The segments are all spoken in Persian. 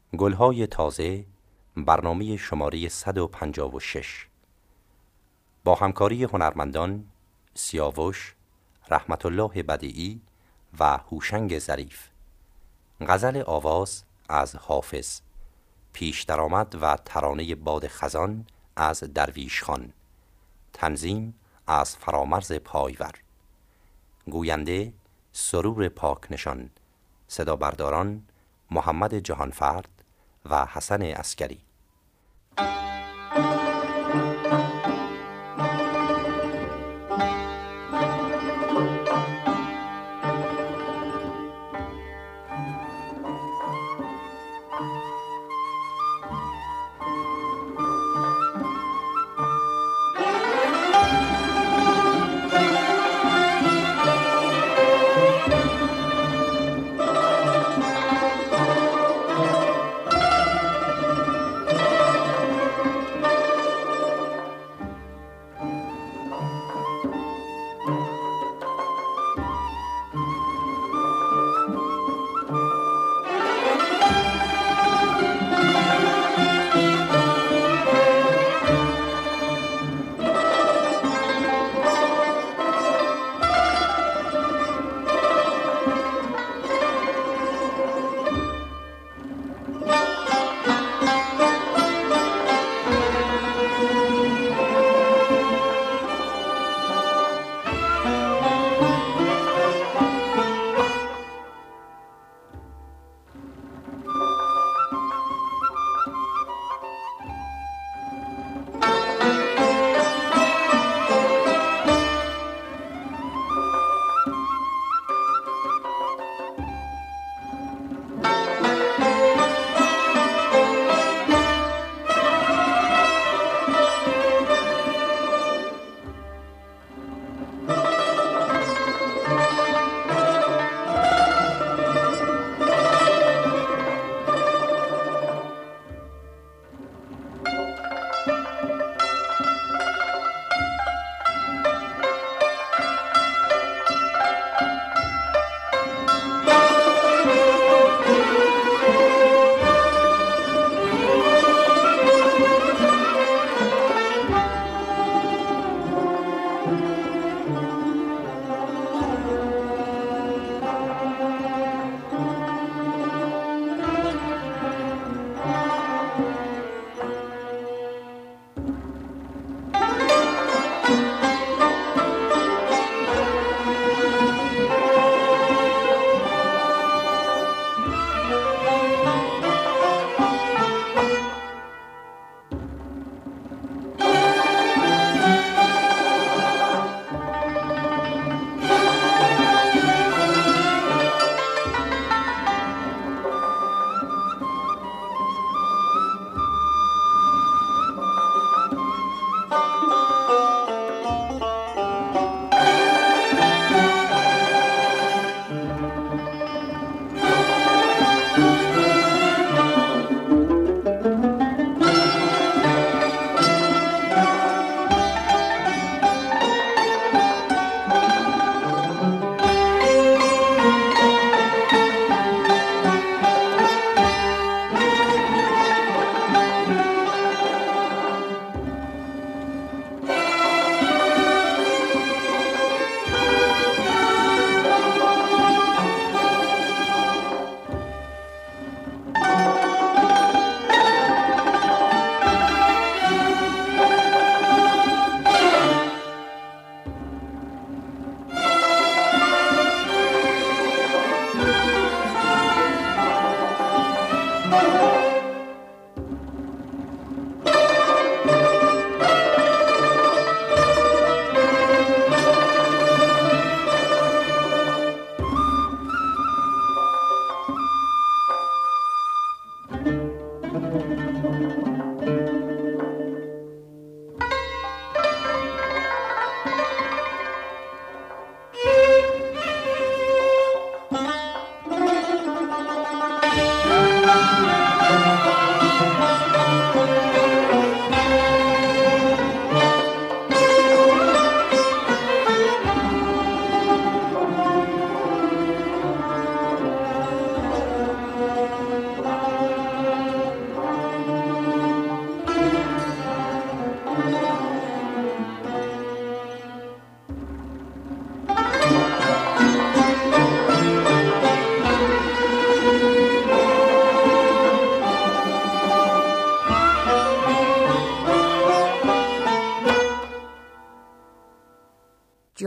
گلهای تازه، برنامه شماره 156 با همکاری هنرمندان سیاوش، رحمت الله بدیعی و هوشنگ ظریف. غزل آواز از حافظ، پیش درآمد و ترانه باد خزان از درویش خان، تنظیم از فرامرز پایور، گوینده سرور پاک نشان، صدا برداران محمد جهانفرد و حسن عسکری.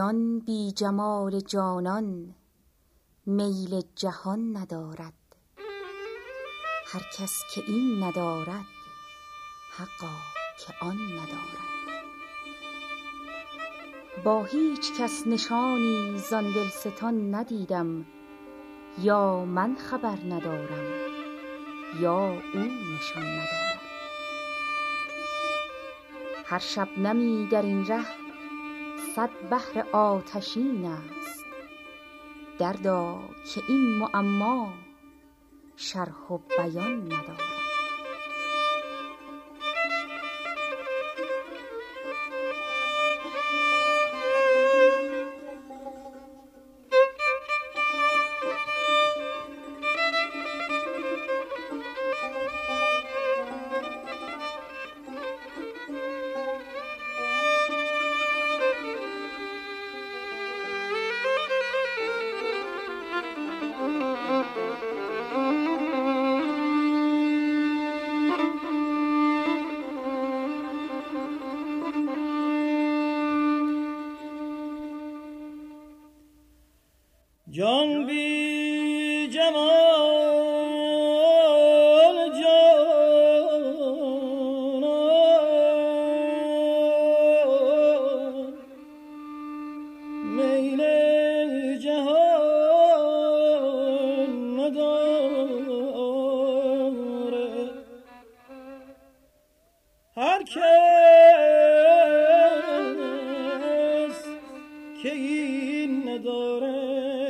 زان بی جمال جانان میل جهان ندارد. هر کس که این ندارد حقا که آن ندارد. با هیچ کس نشانی زان دلستان ندیدم، یا من خبر ندارم یا او نشان ندارد. هر شبنمی در این ره صد بحر آتشین است. دردا که این معما شرح و بیان ندارد. جان بی جمال جانان میل جهان نداره. هر کس که این نداره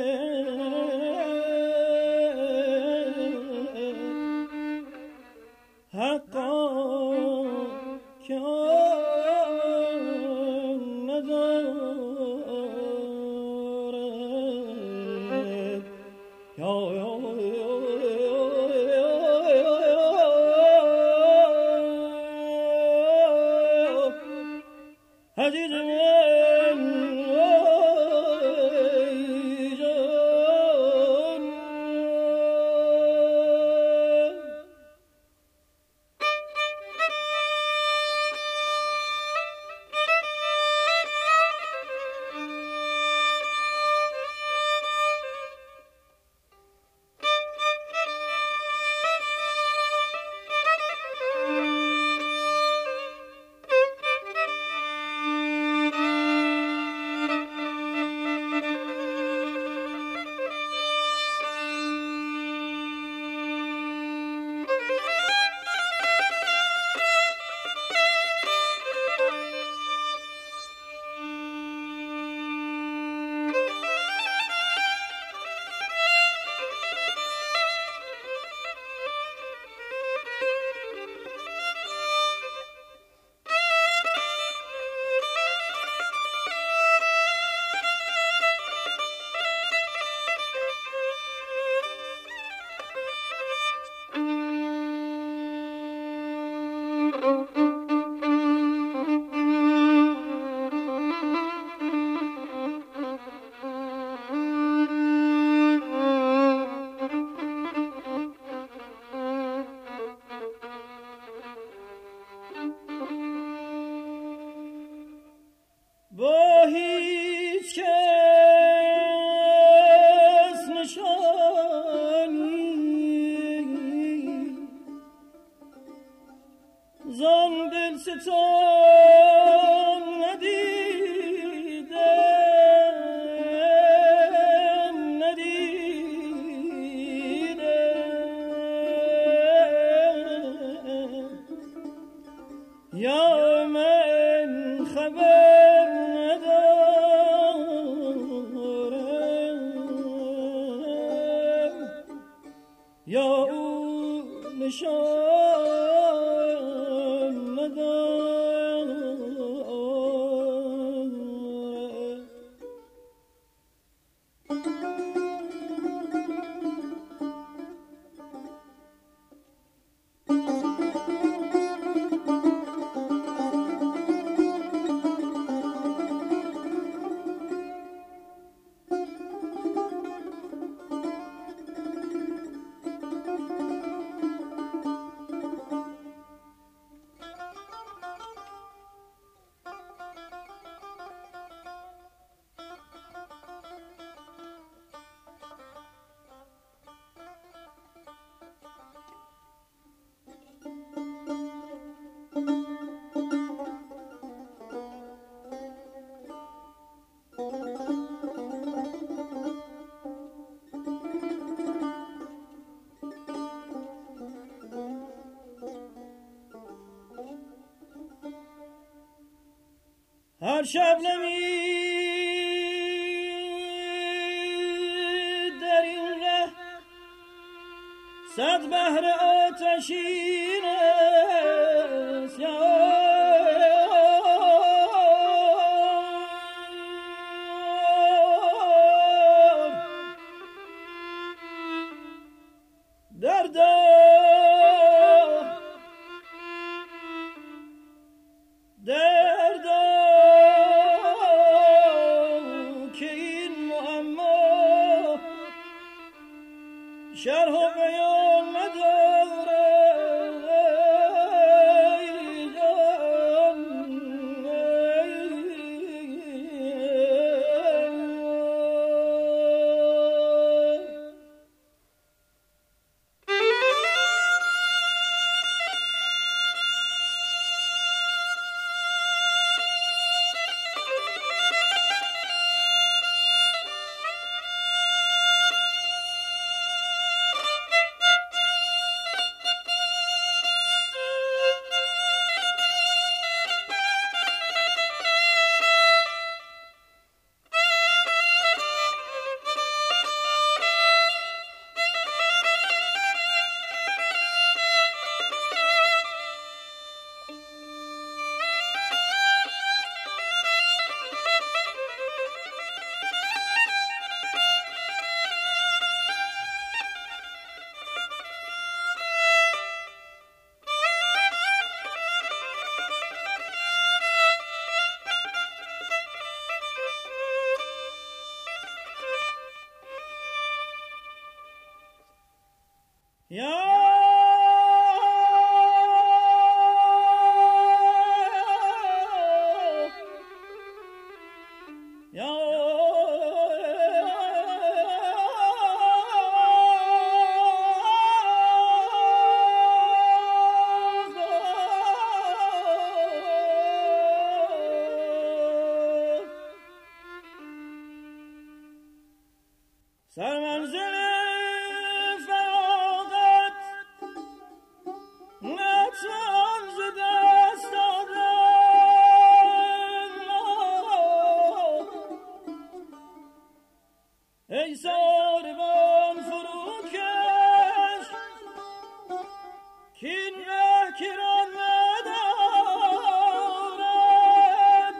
با هیچ کس نشانی زان دلستان ندیدم یا من خبر ندارم یا او نشان ندارم. هر شب نمی در این ره صد بحر آتشین است شرح و بیان نداره سرمنزل فراغت نتوان ز دست دادن ای ساربان فروکش کین ره کران ندارد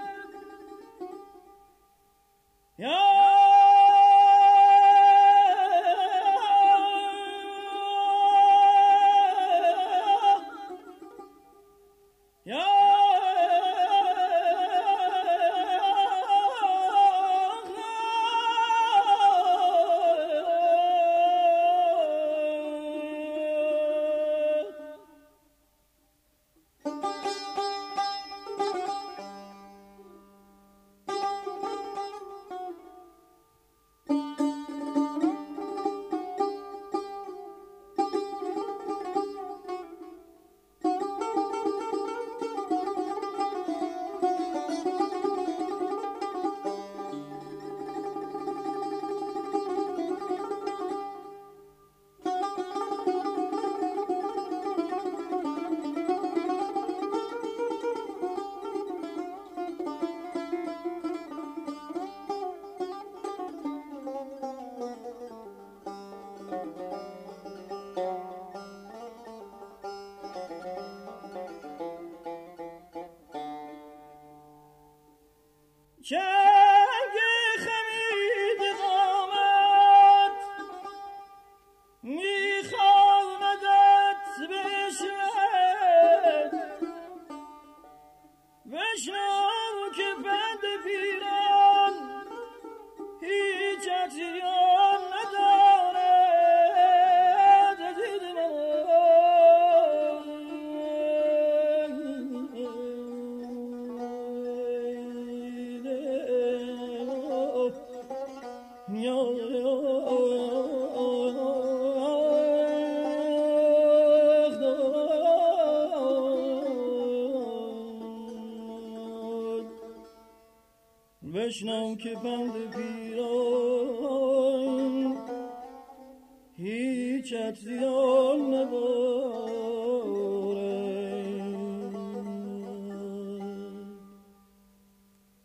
چنگ خمید قامت میخواندت بشنو که بند پیران هیچ اتیان ندارد بشنو که بند پیران هیچ اتیان نداره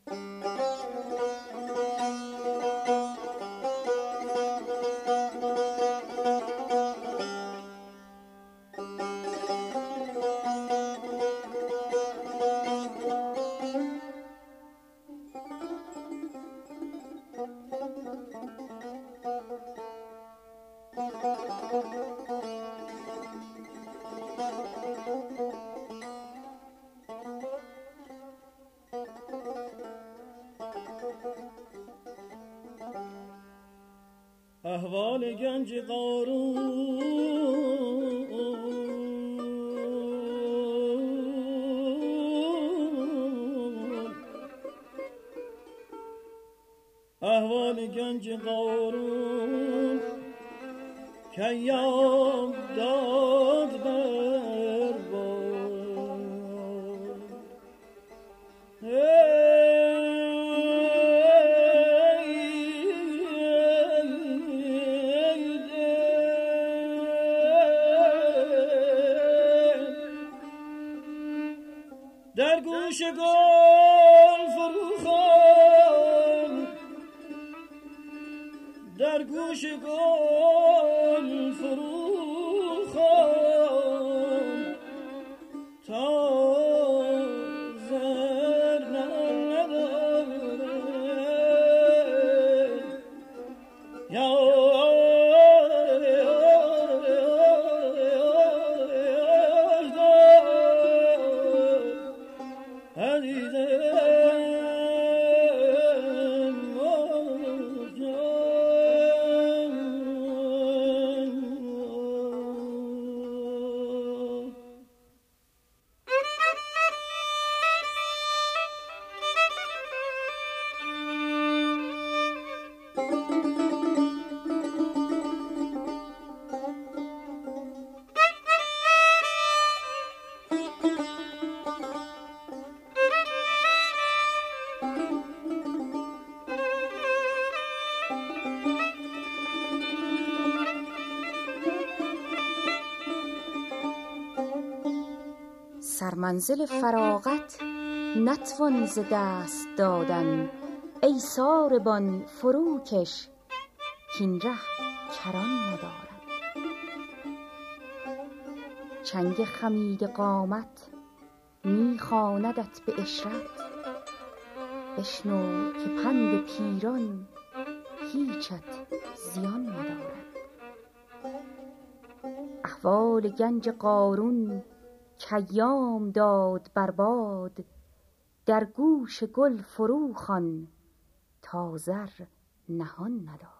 احوال گنج قارون احوال گنج قارون که یاد داد بر باد در گوش گل فروخان در گوش گل فروخان تا زر نداره یا سرمنزل فراغت نتوان ز دست دادن، ای ساربان فروکش کین ره کران ندارد. چنگ خمید قامت میخواندت به عشرت، بشنو که پند پیران هیچت زیان ندارد. احوال گنج قارون کیام داد بر باد، در گوش گل فروخوان تا زر نهان ندارد.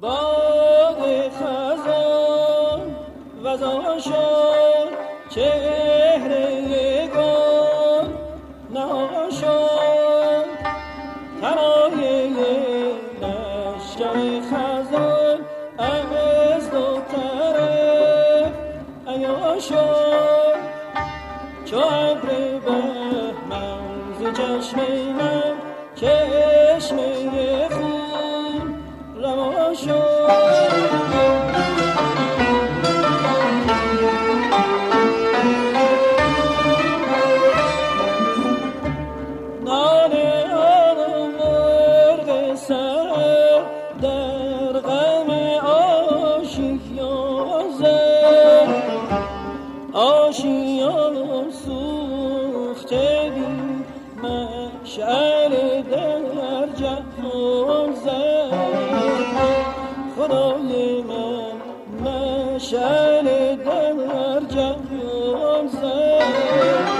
باد خزان وزان شد چهره گل نهان شد تنایه لشکر خزان از دو طرف عیان شد چو ابر بهمن ز چشم من چشمه خون روان شد آشیان سوخته بی مشعل در جهان زد خدای من مشعل در جهان زد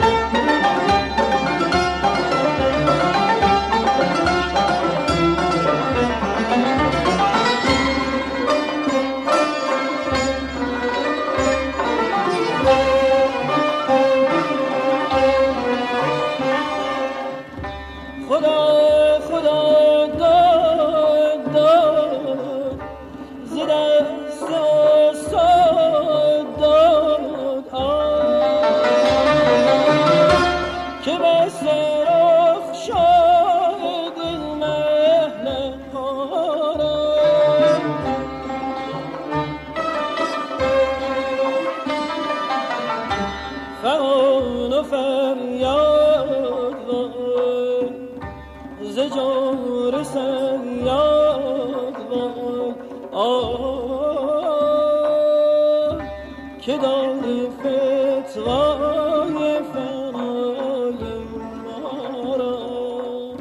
که داری فتوای فنای ما را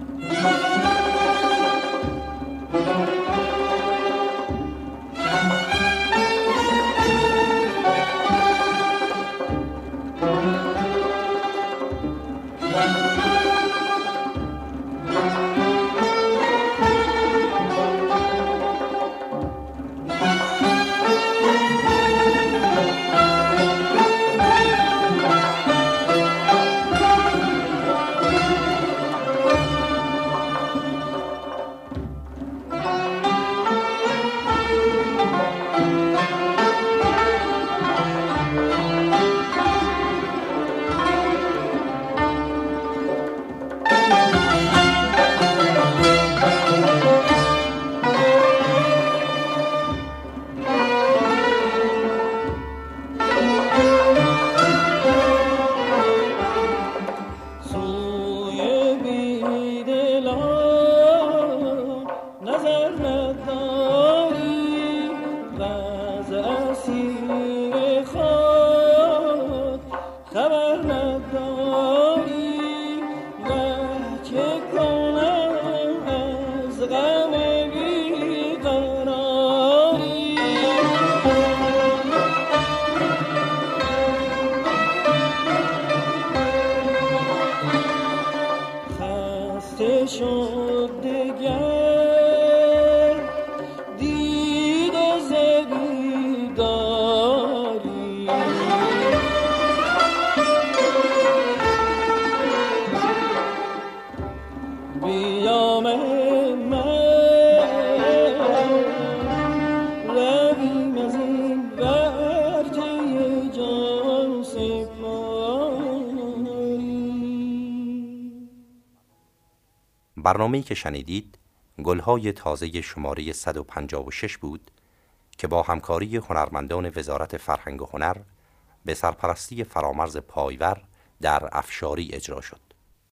برنامه‌ای که شنیدید گلهای تازه شماره 156 بود که با همکاری هنرمندان وزارت فرهنگ و هنر به سرپرستی فرامرز پایور در افشاری اجرا شد.